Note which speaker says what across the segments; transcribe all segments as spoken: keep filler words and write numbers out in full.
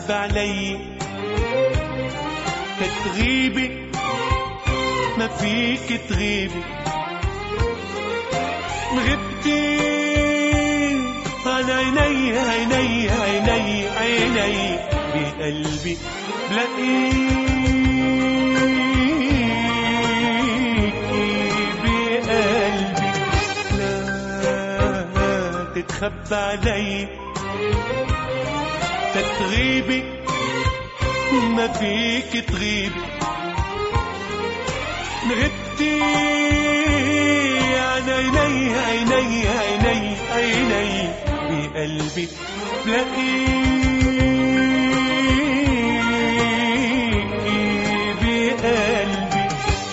Speaker 1: تتخبى علي، تتغيبي ما فيك تغيبي، غبتي عن عيني عيني عيني عيني بقلبي بلاقيكي بقلبي. لا تتخبى علي، تتغيبي ما فيك تغيبي، غبتي عن عيني عيني عيني عيني بقلبي بلاقيكي بقلبي.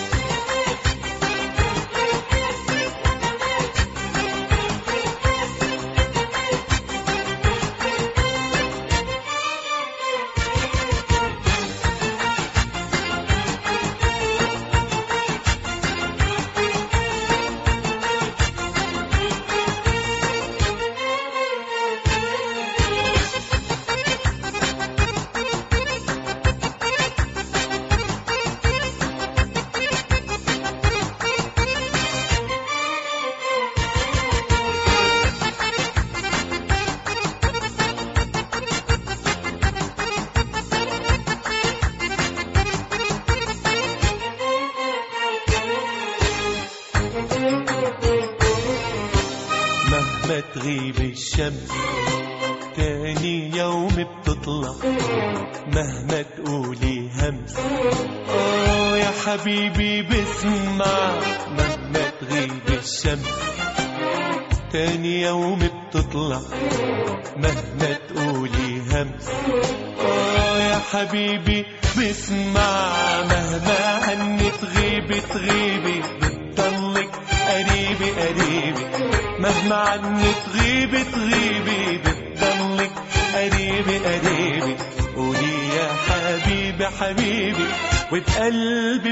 Speaker 1: مهما تغيب الشمس تاني يوم بتطلع، مهما تقولي همس اه يا حبيبي بسمع. مهما تغيب الشمس تاني يوم بتطلع، مهما تقولي همس اه يا حبيبي بسمع. مهما عني تغيبي تغيبي بتضلك قريبي قريبي، مهما عني تغيبي تغيبي بتضلك قريبي قريبي. قولي يا حبيبي حبيبي وبقلبي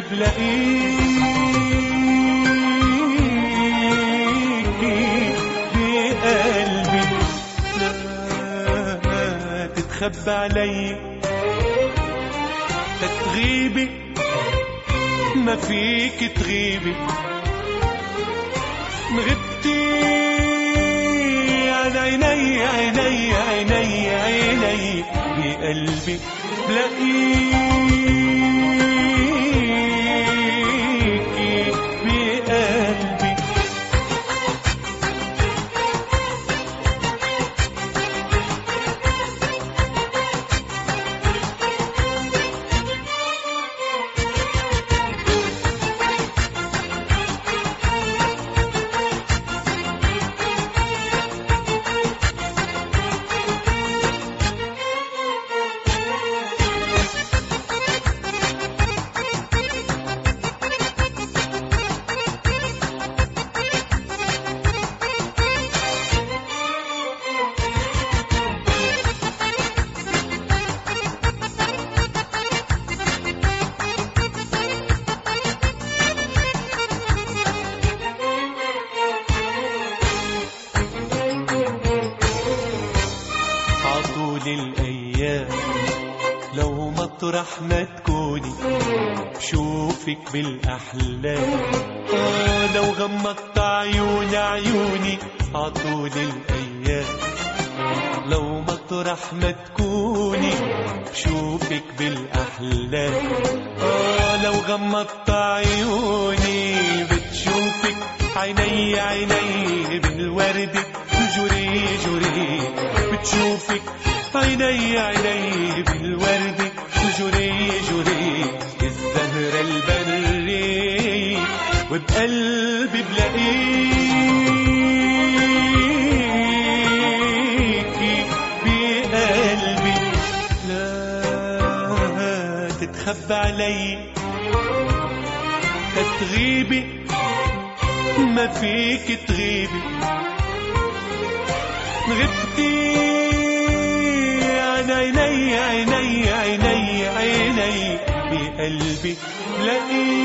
Speaker 1: بلاقيكي بقلبي. لا تتخبى علي، تتغيبي ما فيك تغيبي، غبتي عن عيني عيني عيني عيني بقلبي بلاقيكي بقلبي. الأيام لو مطرح ما تكوني بشوفك بالأحلام، آه لو غمضت عيوني عيوني عطول الأيام. لو مطرح ما تكوني بشوفك بالأحلام، آه لو غمضت عيوني بتشوفك عيني عيني بالورد جري جري. بتشوفك عيني عيني بالورد جري جري. الزهرة البري وبقلبي بلاقيكي بقلبي. لا تتخبى علي، تتغيبي ما فيك تغيبي، غبتي عن عيني عيني عيني عيني بقلبي لاقي.